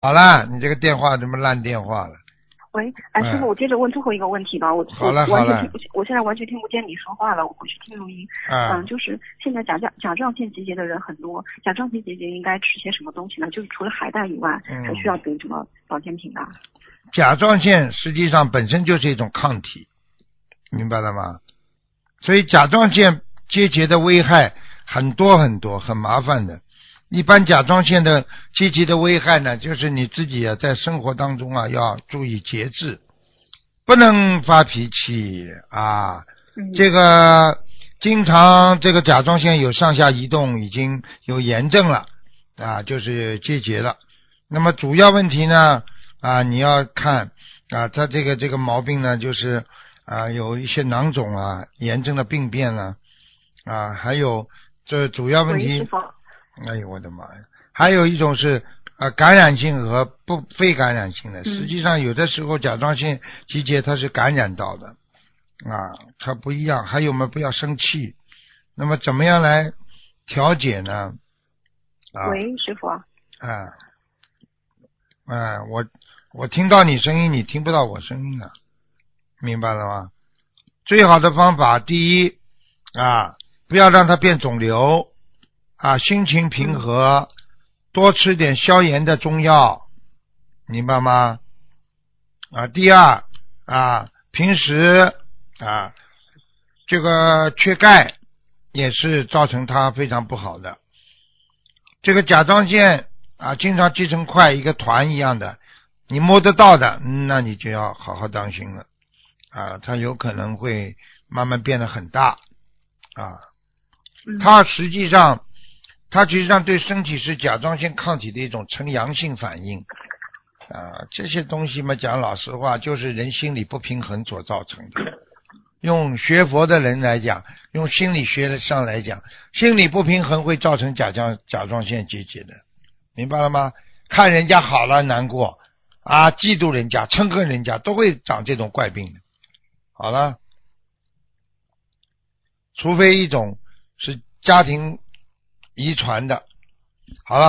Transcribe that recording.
好了，你这个电话怎么烂电话了？ 喂，师傅，我接着问最后一个问题吧。我完全听，我现在完全听不见你说话了，我回去听录音。就是现在甲状腺结节的人很多，甲状腺结节应该吃些什么东西呢？就是除了海带以外，还需要补什么保健品啊？ 甲状腺实际上本身就是一种抗体，明白了吗？所以甲状腺结节的危害很多很多，很麻烦的。一般甲状腺的结节的危害呢，就是你自己啊，在生活当中啊要注意节制，不能发脾气啊。这个经常这个甲状腺有上下移动，已经有炎症了啊，就是结节了。那么主要问题呢啊，你要看啊，它这个毛病呢，就是啊有一些囊肿啊、炎症的病变了啊，还有这主要问题。哎呦我的妈呀！还有一种是感染性和非感染性的。实际上有的时候甲状腺结节它是感染到的啊，它不一样。还有嘛，不要生气。那么怎么样来调节呢？ 喂，师傅啊。 我听到你声音，你听不到我声音了，明白了吗？最好的方法，第一不要让它变肿瘤心情平和，多吃点消炎的中药，明白吗？第二平时这个缺钙也是造成它非常不好的。这个甲状腺经常积成块一个团一样的，你摸得到的，那你就要好好当心了它有可能会慢慢变得很大它实际上对身体是甲状腺抗体的一种呈阳性反应这些东西嘛，讲老实话，就是人心理不平衡所造成的。用学佛的人来讲，用心理学上来讲，心理不平衡会造成甲状腺结节的，明白了吗？看人家好了难过嫉妒人家、憎恨人家，都会长这种怪病的。好了，除非一种是家庭遗传的。好了。